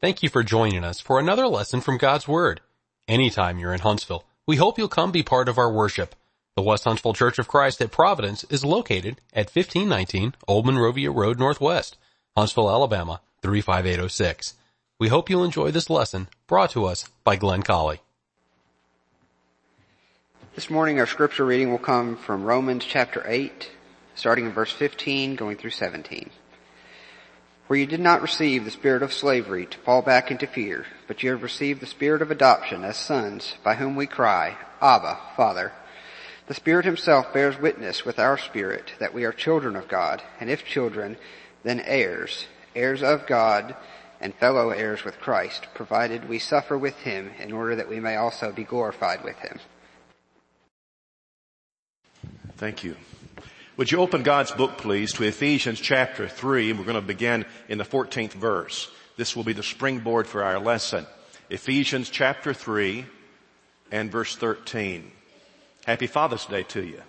Thank you for joining us for another lesson from God's Word. Anytime you're in Huntsville, we hope you'll come be part of our worship. The West Huntsville Church of Christ at Providence is located at 1519 Old Monrovia Road Northwest, Huntsville, Alabama, 35806. We hope you'll enjoy this lesson brought to us by Glenn Colley. This morning our scripture reading will come from Romans chapter 8, starting in verse 15, going through 17. For you did not receive the spirit of slavery to fall back into fear, but you have received the spirit of adoption as sons, by whom we cry, Abba, Father. The Spirit himself bears witness with our spirit that we are children of God, and if children, then heirs, heirs of God, and fellow heirs with Christ, provided we suffer with him in order that we may also be glorified with him. Thank you. Would you open God's book, please, to Ephesians chapter 3, and we're going to begin in the 14th verse. This will be the springboard for our lesson. Ephesians chapter 3 and verse 13. Happy Father's Day to you.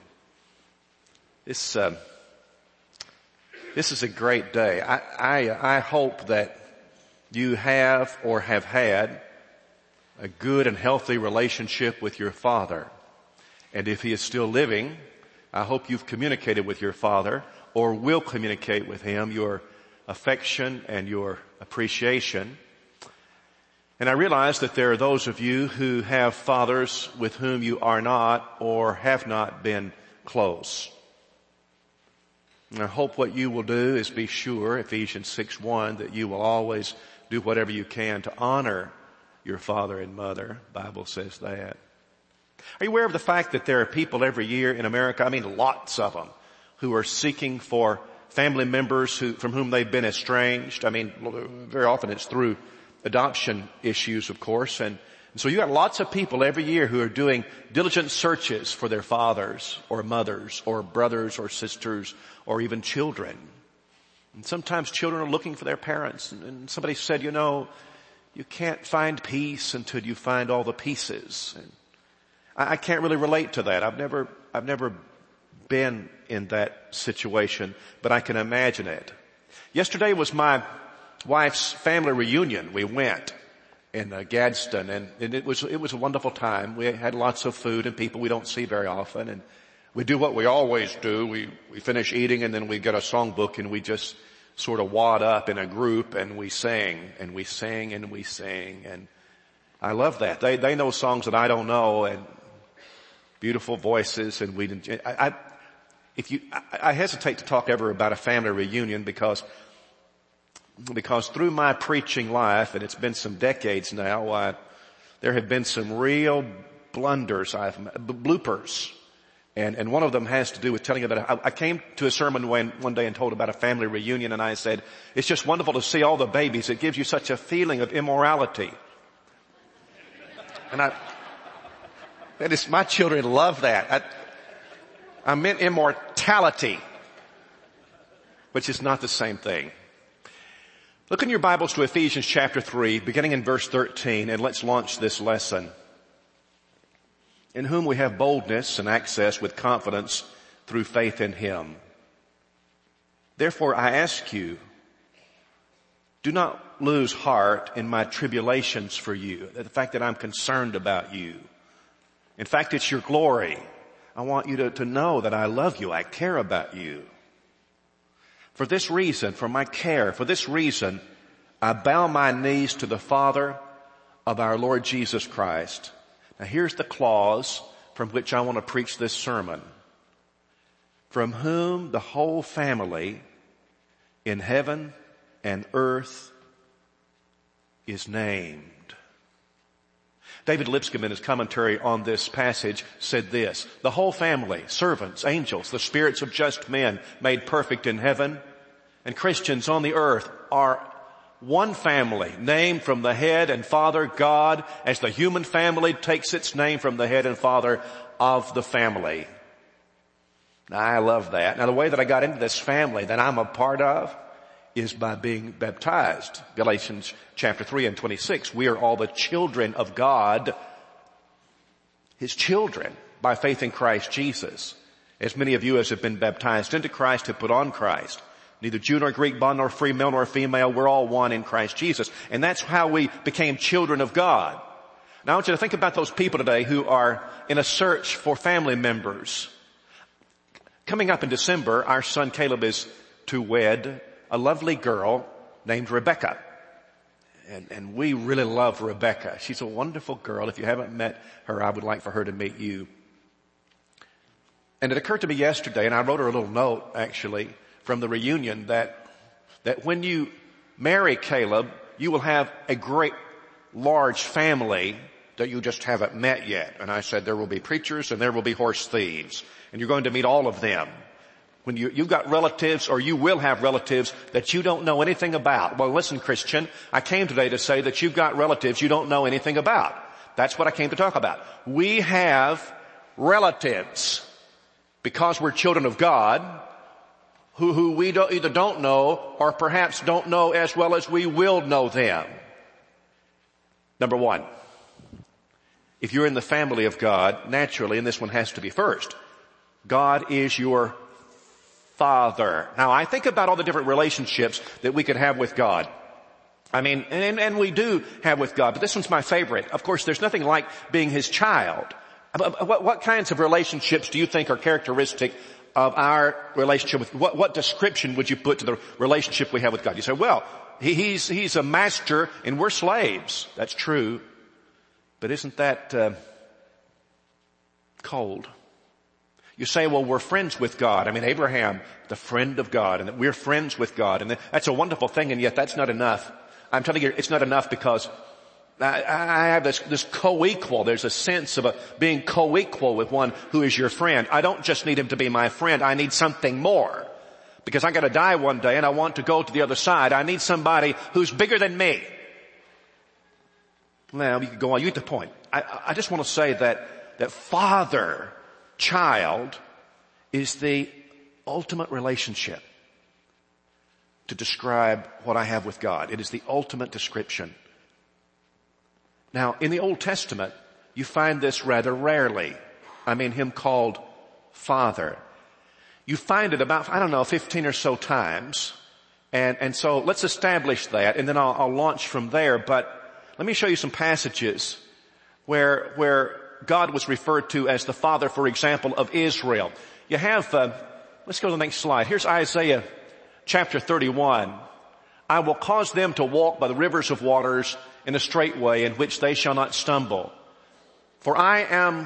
This is a great day. I hope that you have or have had a good and healthy relationship with your Father. And if he is still living, I hope you've communicated with your Father or will communicate with him your affection and your appreciation. And I realize that there are those of you who have fathers with whom you are not or have not been close. And I hope what you will do is be sure, Ephesians 6:1, that you will always do whatever you can to honor your father and mother. The Bible says that. Are you aware of the fact that there are people every year in America, I mean lots of them, who are seeking for family members from whom they've been estranged? I mean, very often it's through adoption issues, of course. And so you got lots of people every year who are doing diligent searches for their fathers or mothers or brothers or sisters or even children. And sometimes children are looking for their parents. And somebody said, you can't find peace until you find all the pieces. And I can't really relate to that. I've never been in that situation, but I can imagine it. Yesterday was my wife's family reunion. We went in Gadsden, and it was a wonderful time. We had lots of food and people we don't see very often, and we do what we always do. We finish eating and then we get a songbook and we just sort of wad up in a group and we sing and we sing and we sing, and I love that. They know songs that I don't know, and beautiful voices, and I hesitate to talk ever about a family reunion because through my preaching life, and it's been some decades now, there have been some real blunders, bloopers, and one of them has to do with telling about. I came to a sermon one day and told about a family reunion, and I said, it's just wonderful to see all the babies. It gives you such a feeling of immorality, and my children love that. I meant immortality, which is not the same thing. Look in your Bibles to Ephesians chapter 3, beginning in verse 13, and let's launch this lesson. In whom we have boldness and access with confidence through faith in him. Therefore I ask you, do not lose heart in my tribulations for you, the fact that I'm concerned about you. In fact, it's your glory. I want you to know that I love you. I care about you. For this reason, I bow my knees to the Father of our Lord Jesus Christ. Now here's the clause from which I want to preach this sermon. From whom the whole family in heaven and earth is named. David Lipscomb, in his commentary on this passage, said this: the whole family, servants, angels, the spirits of just men made perfect in heaven, and Christians on the earth are one family, named from the head and father, God, as the human family takes its name from the head and father of the family. Now, I love that. Now, the way that I got into this family that I'm a part of is by being baptized. Galatians chapter 3 and 26. We are all the children of God, his children, by faith in Christ Jesus. As many of you as have been baptized into Christ have put on Christ. Neither Jew nor Greek, bond nor free, male nor female. We're all one in Christ Jesus. And that's how we became children of God. Now I want you to think about those people today who are in a search for family members. Coming up in December, our son Caleb is to wed a lovely girl named Rebecca. And we really love Rebecca. She's a wonderful girl. If you haven't met her, I would like for her to meet you. And it occurred to me yesterday, and I wrote her a little note actually from the reunion, that when you marry Caleb, you will have a great large family that you just haven't met yet. And I said there will be preachers and there will be horse thieves. And you're going to meet all of them. When you've got relatives, or you will have relatives that you don't know anything about. Well, listen, Christian, I came today to say that you've got relatives you don't know anything about. That's what I came to talk about. We have relatives, because we're children of God, who we either don't know or perhaps don't know as well as we will know them. Number one, if you're in the family of God, naturally, and this one has to be first, God is your Father. Now I think about all the different relationships that we could have with God. I mean, and we do have with God, but this one's my favorite. Of course, there's nothing like being His child. What kinds of relationships do you think are characteristic of our relationship with, what description would you put to the relationship we have with God? You say, well, He's a master and we're slaves. That's true. But isn't that cold? You say, well, we're friends with God. I mean, Abraham, the friend of God, and that we're friends with God. And that's a wonderful thing, and yet that's not enough. I'm telling you, it's not enough, because I have this co-equal. There's a sense of being co-equal with one who is your friend. I don't just need him to be my friend. I need something more. Because I gotta die one day and I want to go to the other side. I need somebody who's bigger than me. Well, you could go on. You get the point. I just want to say that father-child is the ultimate relationship to describe what I have with God. It is the ultimate description. Now, in the Old Testament, you find this rather rarely. I mean, Him called Father. You find it about, 15 or so times. And so let's establish that, and then I'll launch from there. But let me show you some passages where God was referred to as the Father, for example, of Israel. You have, let's go to the next slide. Here's Isaiah chapter 31. I will cause them to walk by the rivers of waters in a straight way in which they shall not stumble. For I am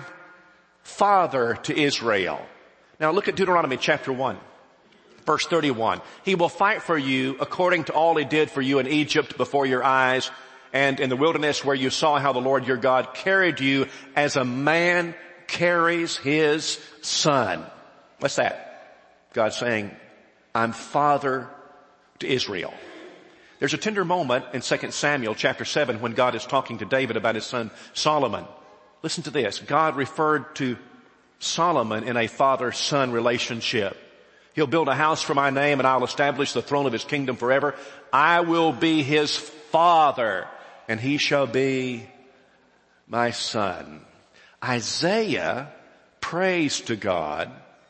Father to Israel. Now look at Deuteronomy chapter 1, verse 31. He will fight for you according to all He did for you in Egypt before your eyes, and in the wilderness where you saw how the Lord your God carried you as a man carries his son. What's that? God saying, I'm Father to Israel. There's a tender moment in 2 Samuel chapter 7 when God is talking to David about his son Solomon. Listen to this. God referred to Solomon in a father-son relationship. He'll build a house for my name and I'll establish the throne of his kingdom forever. I will be his father and he shall be my son. Isaiah prays to God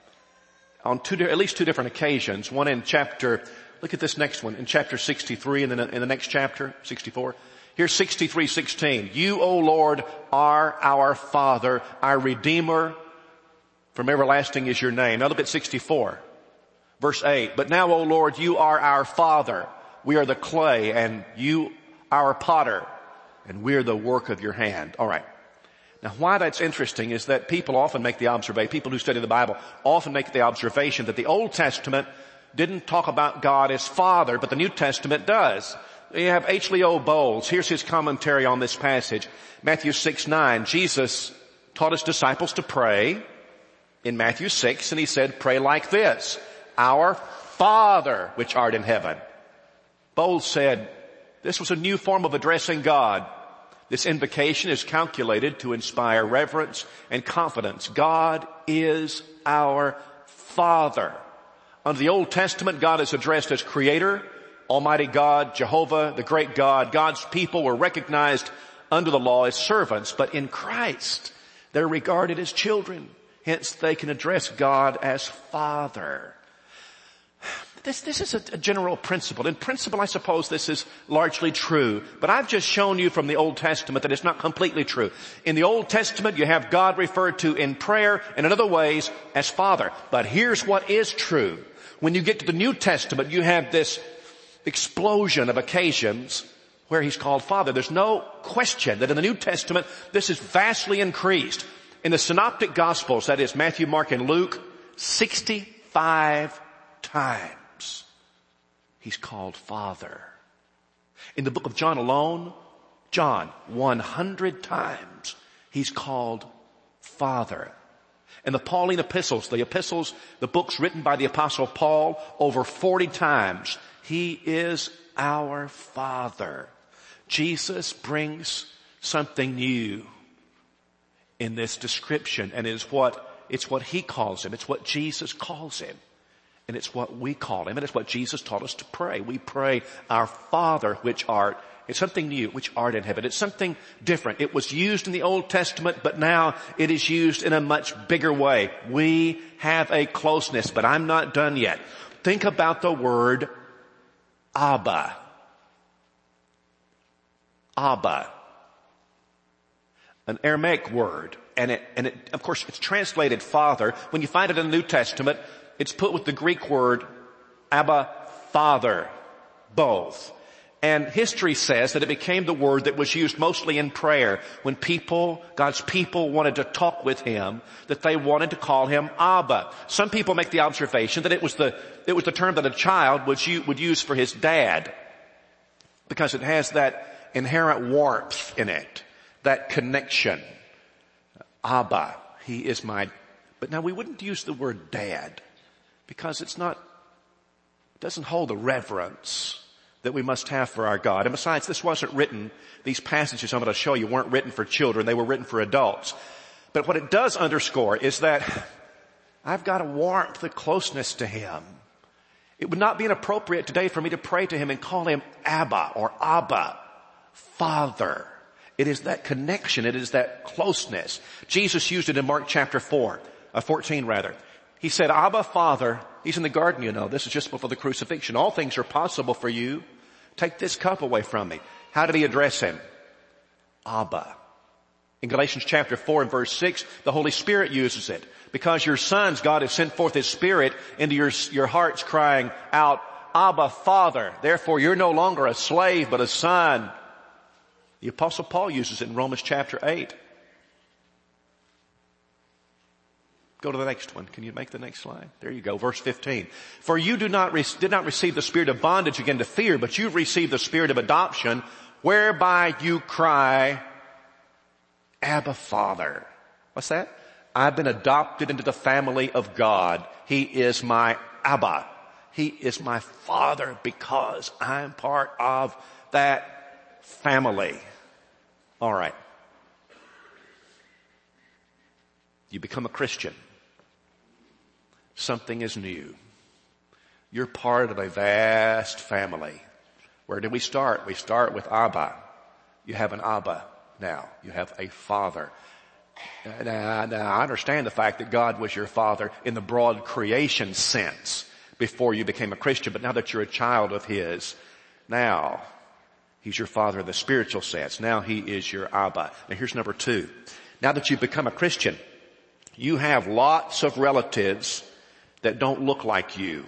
on at least two different occasions. One in chapter, look at this next one, in chapter 63 and then in the next chapter, 64. Here's 63:16. You, O Lord, are our Father, our Redeemer. From everlasting is your name. Now look at 64. Verse 8. But now, O Lord, you are our Father. We are the clay and you our potter. And we're the work of your hand. All right. Now why that's interesting is that people often make the observation, people who study the Bible often make the observation that the Old Testament didn't talk about God as Father, but the New Testament does. You have H. Leo Bowles. Here's his commentary on this passage. Matthew 6:9. Jesus taught his disciples to pray in Matthew 6, and he said, pray like this. Our Father, which art in heaven. Bowles said, this was a new form of addressing God. This invocation is calculated to inspire reverence and confidence. God is our Father. Under the Old Testament, God is addressed as Creator, Almighty God, Jehovah, the great God. God's people were recognized under the law as servants, but in Christ, they're regarded as children. Hence, they can address God as Father. This is a general principle. In principle, I suppose this is largely true. But I've just shown you from the Old Testament that it's not completely true. In the Old Testament, you have God referred to in prayer and in other ways as Father. But here's what is true. When you get to the New Testament, you have this explosion of occasions where He's called Father. There's no question that in the New Testament, this is vastly increased. In the Synoptic Gospels, that is Matthew, Mark, and Luke, 65 times He's called Father. In the book of John alone, John, 100 times He's called Father. In the Pauline epistles, the books written by the Apostle Paul, over 40 times, He is our Father. Jesus brings something new in this description, and it's what He calls Him. It's what Jesus calls Him. And it's what we call Him, and it's what Jesus taught us to pray. We pray, our Father which art. It's something new, which art in heaven. It's something different. It was used in the Old Testament, but now it is used in a much bigger way. We have a closeness, but I'm not done yet. Think about the word Abba. Abba. An Aramaic word, and it, of course, it's translated Father. When you find it in the New Testament, it's put with the Greek word Abba, Father, both. And history says that it became the word that was used mostly in prayer when God's people wanted to talk with Him, that they wanted to call Him Abba. Some people make the observation that it was the term that a child would use for his dad, because it has that inherent warmth in it, that connection. Abba, He is my, but now we wouldn't use the word dad, because it doesn't hold the reverence that we must have for our God. And besides, these passages I'm going to show you weren't written for children, they were written for adults. But what it does underscore is that I've got a warmth, a closeness to Him. It would not be inappropriate today for me to pray to Him and call Him Abba or Abba, Father. It is that connection, it is that closeness. Jesus used it in Mark chapter 14 rather. He said, Abba, Father. He's in the garden, you know. This is just before the crucifixion. All things are possible for you. Take this cup away from me. How did He address Him? Abba. In Galatians chapter 4 and verse 6, the Holy Spirit uses it. Because your sons, God has sent forth His Spirit into your hearts, crying out, Abba, Father. Therefore you're no longer a slave, but a son. The Apostle Paul uses it in Romans chapter 8. Go to the next one. Can you make the next slide? There you go. Verse 15. For you did not receive the spirit of bondage again to fear, but you've received the spirit of adoption, whereby you cry, Abba, Father. What's that? I've been adopted into the family of God. He is my Abba. He is my Father because I'm part of that family. All right. You become a Christian. Something is new. You're part of a vast family. Where did we start? We start with Abba. You have an Abba now. You have a Father. Now, I understand the fact that God was your Father in the broad creation sense before you became a Christian, but now that you're a child of His, now He's your Father in the spiritual sense. Now He is your Abba. Now here's number 2. Now that you've become a Christian, you have lots of relatives that don't look like you.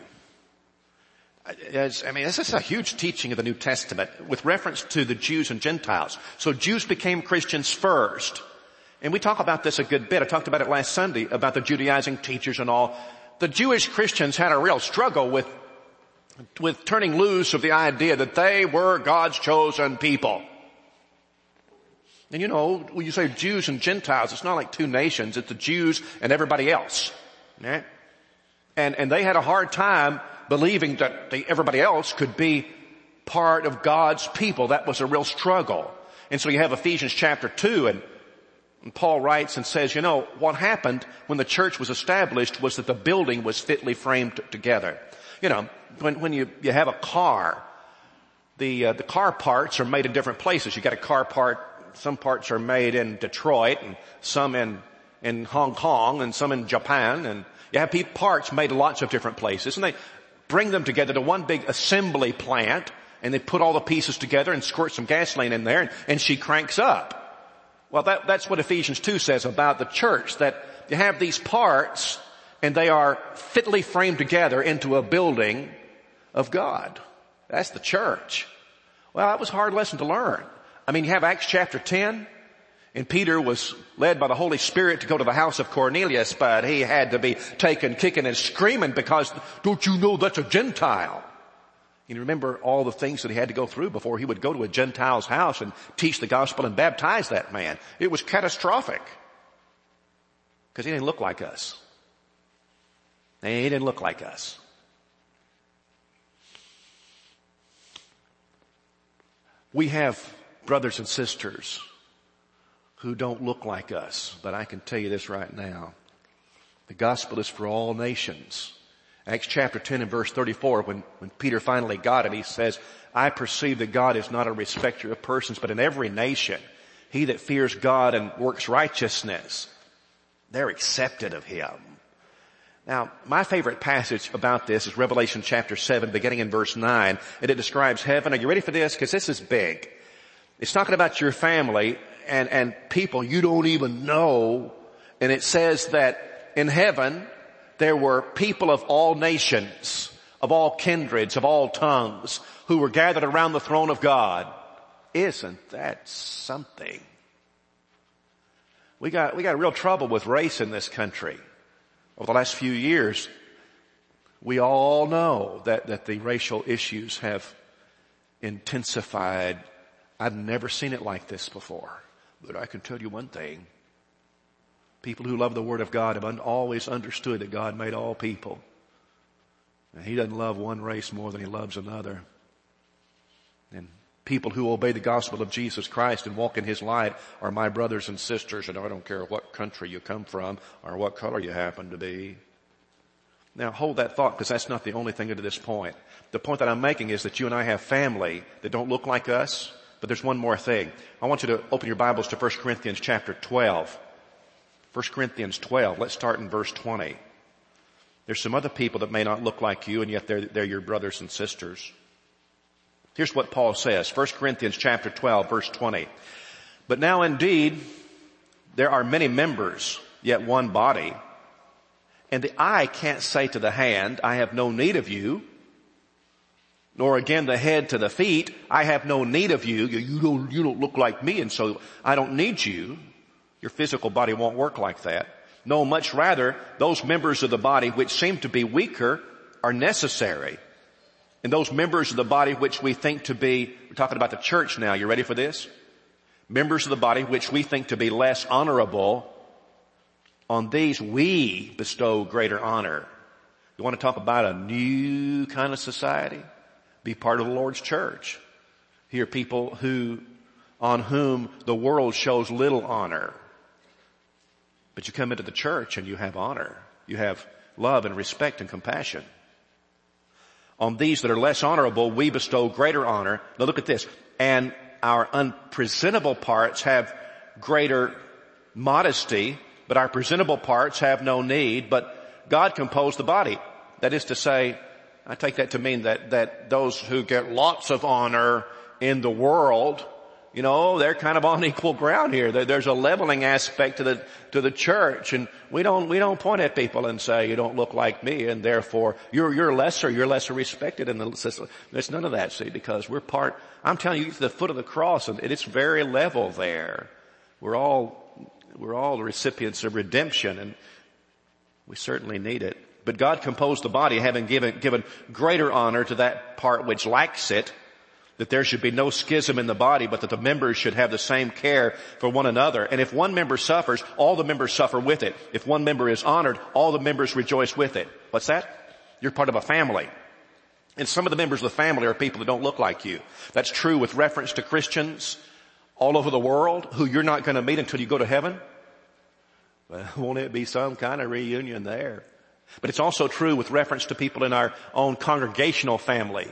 This is a huge teaching of the New Testament with reference to the Jews and Gentiles. So Jews became Christians first. And we talk about this a good bit. I talked about it last Sunday about the Judaizing teachers and all. The Jewish Christians had a real struggle with turning loose of the idea that they were God's chosen people. And you know, when you say Jews and Gentiles, it's not like two nations. It's the Jews and everybody else. Right? And they had a hard time believing that everybody else could be part of God's people. That was a real struggle. And so you have Ephesians chapter 2 and Paul writes and says, you know, what happened when the church was established was that the building was fitly framed together. You know, when you have a car, the car parts are made in different places. You got a car part, some parts are made in Detroit and some in Hong Kong and some in Japan, and you have parts made in lots of different places. And bring them together to one big assembly plant, and they put all the pieces together and squirt some gasoline in there, and she cranks up. Well, that's what Ephesians 2 says about the church, that you have these parts, and they are fitly framed together into a building of God. That's the church. Well, that was a hard lesson to learn. I mean, you have Acts chapter 10, and Peter was led by the Holy Spirit to go to the house of Cornelius, but he had to be taken kicking and screaming because, don't you know that's a Gentile? You remember all the things that he had to go through before he would go to a Gentile's house and teach the gospel and baptize that man. It was catastrophic because he didn't look like us. He didn't look like us. We have brothers and sisters who don't look like us, but I can tell you this right now. The gospel is for all nations. Acts chapter 10 and verse 34, when Peter finally got it, he says, I perceive that God is not a respecter of persons, but in every nation, he that fears God and works righteousness, they're accepted of him. Now, my favorite passage about this is Revelation chapter 7, beginning in verse 9, and it describes heaven. Are you ready for this? Because this is big. It's talking about your family and people you don't even know. And it says that in heaven, there were people of all nations, of all kindreds, of all tongues, who were gathered around the throne of God. Isn't that something? We got real trouble with race in this country. Over the last few years, we all know that the racial issues have intensified. I've never seen it like this before. But I can tell you one thing. People who love the Word of God have always understood that God made all people. And He doesn't love one race more than He loves another. And people who obey the gospel of Jesus Christ and walk in His light are my brothers and sisters, and I don't care what country you come from or what color you happen to be. Now hold that thought, because that's not the only thing to this point. The point that I'm making is that you and I have family that don't look like us, but there's one more thing. I want you to open your Bibles to 1 Corinthians chapter 12. 1 Corinthians 12, let's start in verse 20. There's some other people that may not look like you, and yet they're your brothers and sisters. Here's what Paul says, 1 Corinthians chapter 12, verse 20. But now indeed, there are many members, yet one body. And the eye can't say to the hand, I have no need of you. Nor again the head to the feet, I have no need of you. You don't look like me, and so I don't need you. Your physical body won't work like that. No, much rather, those members of the body which seem to be weaker are necessary. And those members of the body which we think to be, we're talking about the church now, you ready for this? Members of the body which we think to be less honorable, on these we bestow greater honor. You want to talk about a new kind of society? Be part of the Lord's church. Here are people on whom the world shows little honor. But you come into the church and you have honor. You have love and respect and compassion. On these that are less honorable, we bestow greater honor. Now look at this. And our unpresentable parts have greater modesty, but our presentable parts have no need. But God composed the body. That is to say, I take that to mean that those who get lots of honor in the world, they're kind of on equal ground here. There's a leveling aspect to the church, and we don't point at people and say, you don't look like me, and therefore you're lesser respected in the system. There's none of that, see, because I'm telling you, to the foot of the cross, and it's very level there. We're all the recipients of redemption, and we certainly need it. But God composed the body, having given greater honor to that part which lacks it, that there should be no schism in the body, but that the members should have the same care for one another. And if one member suffers, all the members suffer with it. If one member is honored, all the members rejoice with it. What's that? You're part of a family. And some of the members of the family are people that don't look like you. That's true with reference to Christians all over the world who you're not going to meet until you go to heaven. Well, won't it be some kind of reunion there? But it's also true with reference to people in our own congregational family.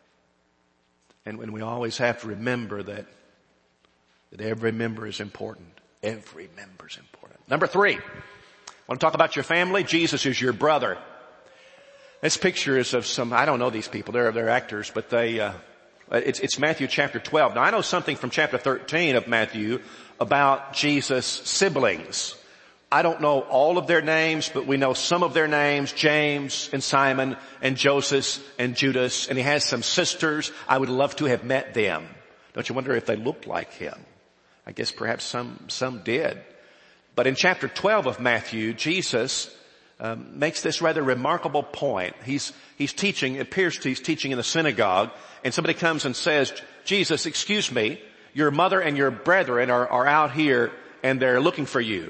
And when we always have to remember that every member is important. Every member is important. Number 3, I want to talk about your family. Jesus is your brother. This picture is of some, I don't know these people, they're actors, but it's Matthew chapter 12. Now I know something from chapter 13 of Matthew about Jesus' siblings. I don't know all of their names, but we know some of their names, James and Simon and Joseph and Judas, and he has some sisters. I would love to have met them. Don't you wonder if they looked like him? I guess perhaps some did. But in chapter 12 of Matthew, Jesus makes this rather remarkable point. He's teaching, it appears he's teaching in the synagogue, and somebody comes and says, Jesus, excuse me, your mother and your brethren are out here and they're looking for you.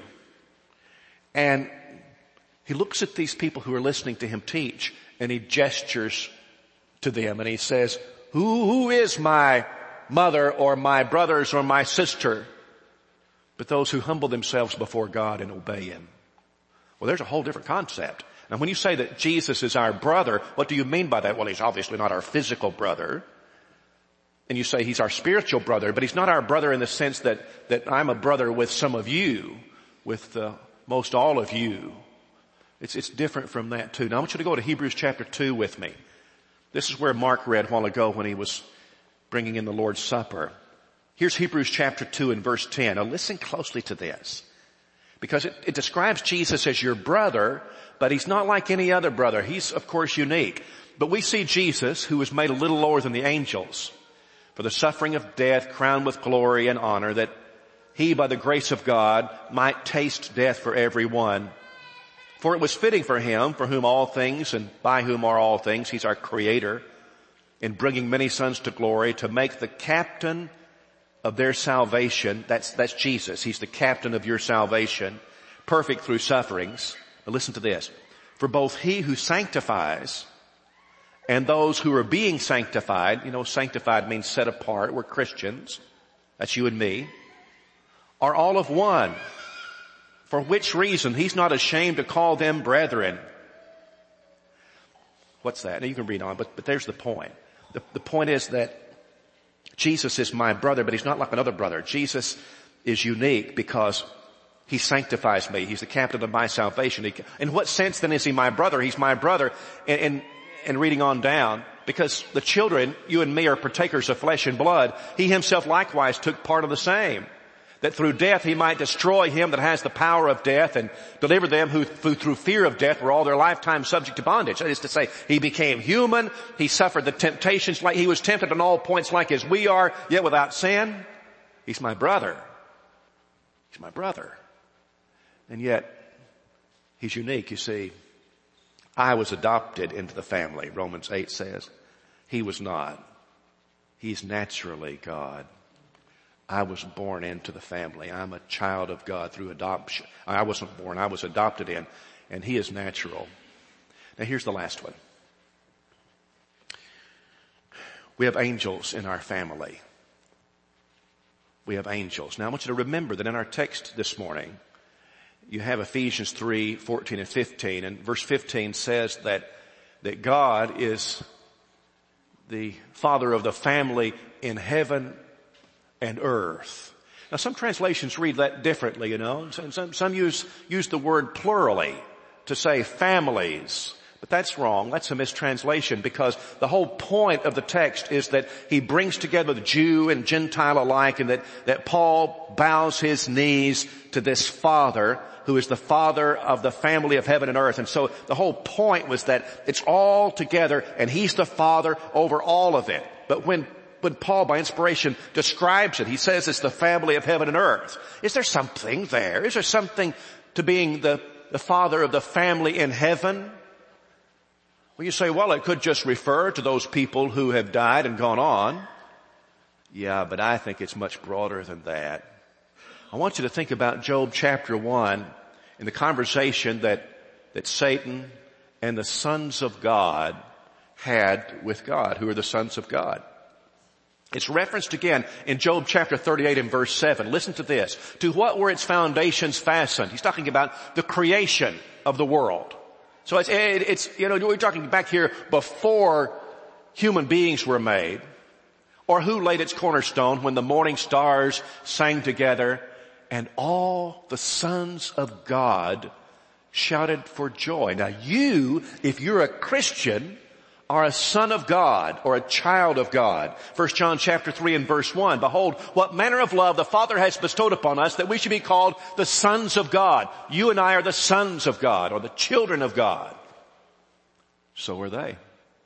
And he looks at these people who are listening to him teach, and he gestures to them and he says, who is my mother or my brothers or my sister? But those who humble themselves before God and obey him. Well, there's a whole different concept. Now when you say that Jesus is our brother, what do you mean by that? Well, he's obviously not our physical brother. And you say he's our spiritual brother, but he's not our brother in the sense that I'm a brother with some of you, with most all of you. It's different from that too. Now I want you to go to Hebrews chapter 2 with me. This is where Mark read a while ago when he was bringing in the Lord's Supper. Here's Hebrews chapter 2 and verse 10. Now listen closely to this. Because it describes Jesus as your brother, but he's not like any other brother. He's of course unique. But we see Jesus, who was made a little lower than the angels, for the suffering of death, crowned with glory and honor, that he, by the grace of God, might taste death for everyone. For it was fitting for him, for whom all things and by whom are all things, he's our creator, in bringing many sons to glory, to make the captain of their salvation, that's Jesus, he's the captain of your salvation, perfect through sufferings. But listen to this. For both he who sanctifies and those who are being sanctified, sanctified means set apart, we're Christians, that's you and me, are all of one. For which reason he's not ashamed to call them brethren. What's that? Now you can read on, but there's the point. The point is that Jesus is my brother, but he's not like another brother. Jesus is unique because he sanctifies me. He's the captain of my salvation. In what sense then is he my brother? He's my brother. And reading on down, because the children, you and me, are partakers of flesh and blood, he himself likewise took part of the same, that through death he might destroy him that has the power of death and deliver them who through fear of death were all their lifetime subject to bondage. That is to say, he became human, he suffered the temptations like he was tempted on all points like as we are, yet without sin. He's my brother. He's my brother. And yet, he's unique, you see. I was adopted into the family, Romans 8 says. He was not. He's naturally God. I was born into the family. I'm a child of God through adoption. I wasn't born, I was adopted in, and he is natural. Now here's the last one. We have angels in our family. We have angels. Now I want you to remember that in our text this morning, you have Ephesians 3:14 and 15, and verse 15 says that God is the Father of the family in heaven and earth. Now some translations read that differently, Some use the word plurally to say families. But that's wrong. That's a mistranslation, because the whole point of the text is that he brings together the Jew and Gentile alike, and that Paul bows his knees to this Father who is the Father of the family of heaven and earth. And so the whole point was that it's all together and he's the Father over all of it. But when Paul, by inspiration, describes it, he says it's the family of heaven and earth. Is there something there? Is there something to being the Father of the family in heaven? Well, you say, well, it could just refer to those people who have died and gone on. Yeah, but I think it's much broader than that. I want you to think about Job chapter 1 in the conversation that Satan and the sons of God had with God, who are the sons of God. It's referenced again in Job chapter 38 and verse 7. Listen to this. To what were its foundations fastened? He's talking about the creation of the world. So we're talking back here before human beings were made. Or who laid its cornerstone when the morning stars sang together and all the sons of God shouted for joy. Now you, if you're a Christian, are a son of God or a child of God. 1 John chapter 3 and verse 1. Behold, what manner of love the Father has bestowed upon us that we should be called the sons of God. You and I are the sons of God or the children of God. So are they.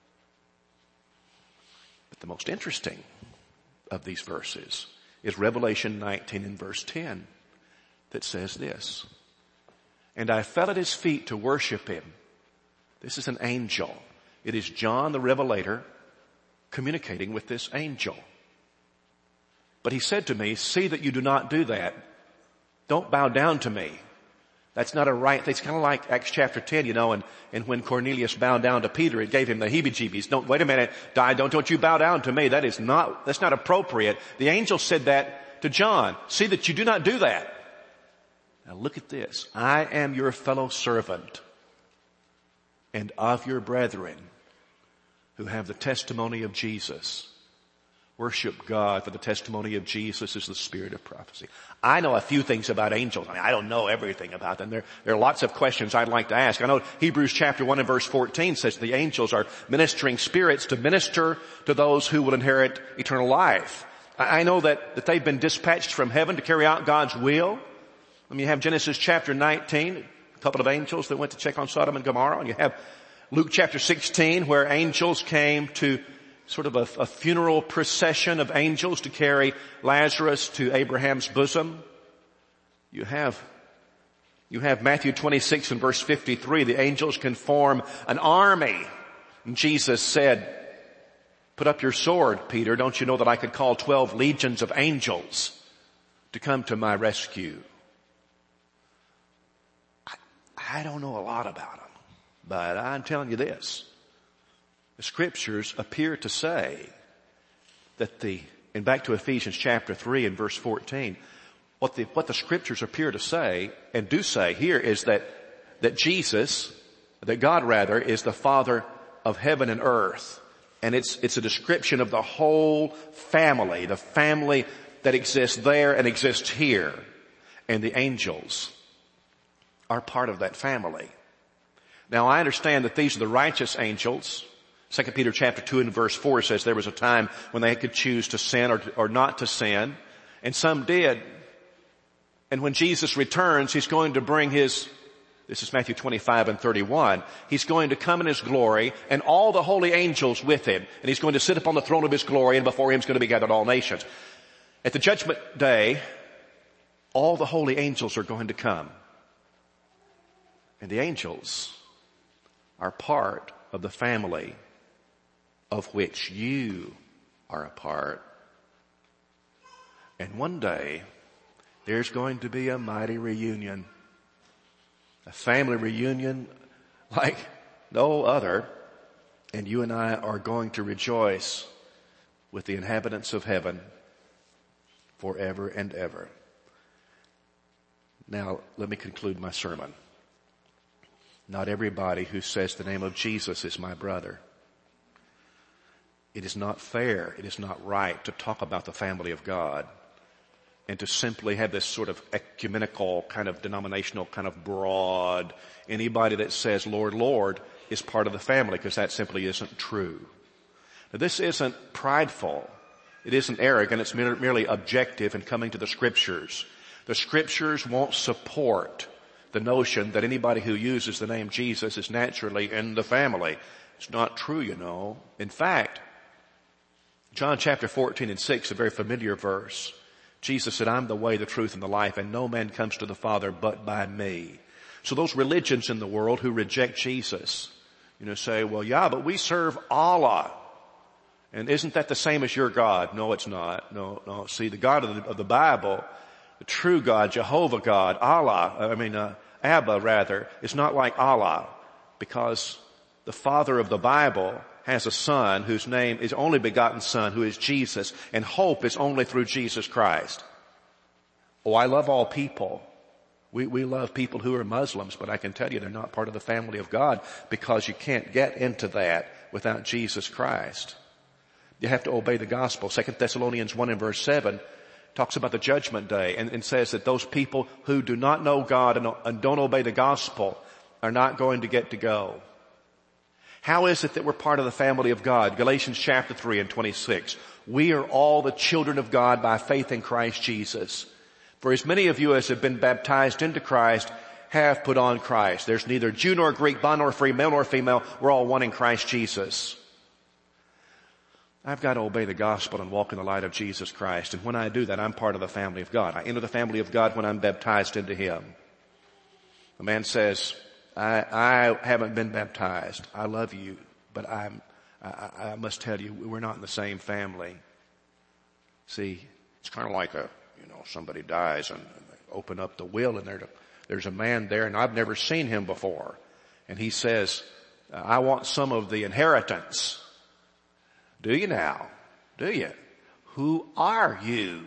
But the most interesting of these verses is Revelation 19 and verse 10 that says this. And I fell at his feet to worship him. This is an angel. It is John the Revelator communicating with this angel. But he said to me, see that you do not do that. Don't bow down to me. That's not a right thing. It's kind of like Acts chapter 10, and when Cornelius bowed down to Peter, it gave him the heebie-jeebies. Don't, wait a minute, don't you bow down to me. That's not appropriate. The angel said that to John. See that you do not do that. Now look at this. I am your fellow servant and of your brethren who have the testimony of Jesus. Worship God, for the testimony of Jesus is the spirit of prophecy. I know a few things about angels. I don't know everything about them. There are lots of questions I'd like to ask. I know Hebrews chapter 1 and verse 14 says the angels are ministering spirits to minister to those who will inherit eternal life. I know that they've been dispatched from heaven to carry out God's will. I mean, you have Genesis chapter 19, a couple of angels that went to check on Sodom and Gomorrah. And you have Luke chapter 16 where angels came to sort of a funeral procession of angels to carry Lazarus to Abraham's bosom. You have Matthew 26 and verse 53. The angels can form an army. And Jesus said, put up your sword, Peter. Don't you know that I could call 12 legions of angels to come to my rescue? I don't know a lot about them, but I'm telling you this. The scriptures appear to say that and back to Ephesians chapter 3 and verse 14, what the scriptures appear to say and do say here is that God rather, is the Father of heaven and earth. And it's a description of the whole family, the family that exists there and exists here. And the angels are part of that family. Now I understand that these are the righteous angels. 2 Peter chapter 2 and verse 4 says there was a time when they could choose to sin or not to sin. And some did. And when Jesus returns, he's going to bring this is Matthew 25 and 31. He's going to come in his glory and all the holy angels with him. And he's going to sit upon the throne of his glory, and before him is going to be gathered all nations. At the judgment day, all the holy angels are going to come. And the angels are part of the family of which you are a part. And one day, there's going to be a mighty reunion. A family reunion like no other. And you and I are going to rejoice with the inhabitants of heaven forever and ever. Now, let me conclude my sermon. Not everybody who says the name of Jesus is my brother. It is not fair, it is not right to talk about the family of God and to simply have this sort of ecumenical, kind of denominational, kind of broad, anybody that says Lord, Lord is part of the family, because that simply isn't true. Now, this isn't prideful. It isn't arrogant. It's merely objective in coming to the scriptures. The scriptures won't support the notion that anybody who uses the name Jesus is naturally in the family. It's not true, In fact, John chapter 14 and 6, a very familiar verse. Jesus said, I'm the way, the truth, and the life, and no man comes to the Father but by me. So those religions in the world who reject Jesus, say, well, yeah, but we serve Allah. And isn't that the same as your God? No, it's not. No. See, the God of the Bible, the true God, Jehovah God, Abba rather, is not like Allah, because the Father of the Bible has a son whose name is only begotten Son, who is Jesus, and hope is only through Jesus Christ. Oh, I love all people. We love people who are Muslims, but I can tell you they're not part of the family of God, because you can't get into that without Jesus Christ. You have to obey the gospel. 2 Thessalonians 1 and verse 7 talks about the judgment day and says that those people who do not know God and don't obey the gospel, are not going to get to go? How is it that we're part of the family of God? Galatians chapter 3 and 26. We are all the children of God by faith in Christ Jesus. For as many of you as have been baptized into Christ have put on Christ. There's neither Jew nor Greek, bond nor free, male nor female. We're all one in Christ Jesus. I've got to obey the gospel and walk in the light of Jesus Christ. And when I do that, I'm part of the family of God. I enter the family of God when I'm baptized into Him. The man says, I haven't been baptized. I love you, but I must tell you, we're not in the same family. See, it's kind of like somebody dies and they open up the will and there's a man there and I've never seen him before. And he says, I want some of the inheritance. Do you now? Do you? Who are you?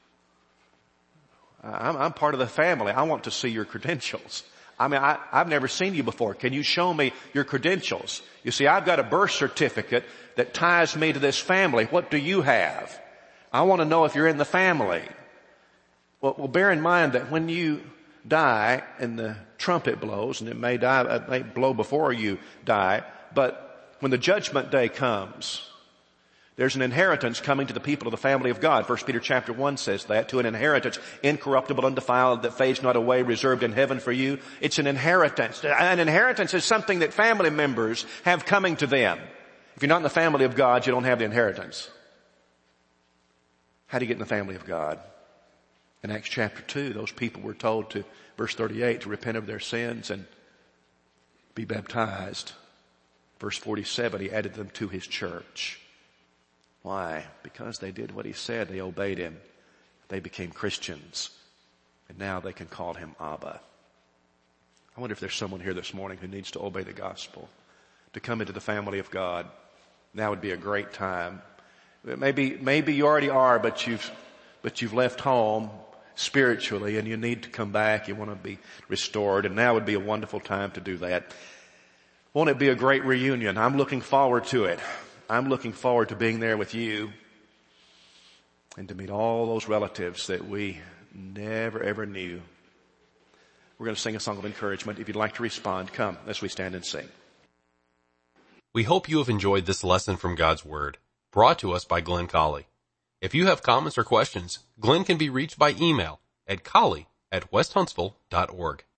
I'm part of the family. I want to see your credentials. I've never seen you before. Can you show me your credentials? You see, I've got a birth certificate that ties me to this family. What do you have? I want to know if you're in the family. Well, bear in mind that when you die and the trumpet blows, and it may blow before you die, but when the judgment day comes, there's an inheritance coming to the people of the family of God. 1 Peter chapter 1 says that, to an inheritance incorruptible, undefiled, that fades not away, reserved in heaven for you. It's an inheritance. An inheritance is something that family members have coming to them. If you're not in the family of God, you don't have the inheritance. How do you get in the family of God? In Acts chapter 2, those people were told to, verse 38, to repent of their sins and be baptized. Verse 47, he added them to his church. Why? Because they did what he said. They obeyed him. They became Christians. And now they can call him Abba. I wonder if there's someone here this morning who needs to obey the gospel, to come into the family of God. Now would be a great time. Maybe you already are, but you've left home spiritually and you need to come back. You want to be restored, and now would be a wonderful time to do that. Won't it be a great reunion? I'm looking forward to it. I'm looking forward to being there with you and to meet all those relatives that we never ever knew. We're going to sing a song of encouragement. If you'd like to respond, come as we stand and sing. We hope you have enjoyed this lesson from God's Word, brought to us by Glenn Colley. If you have comments or questions, Glenn can be reached by email at colley@westhuntsville.org.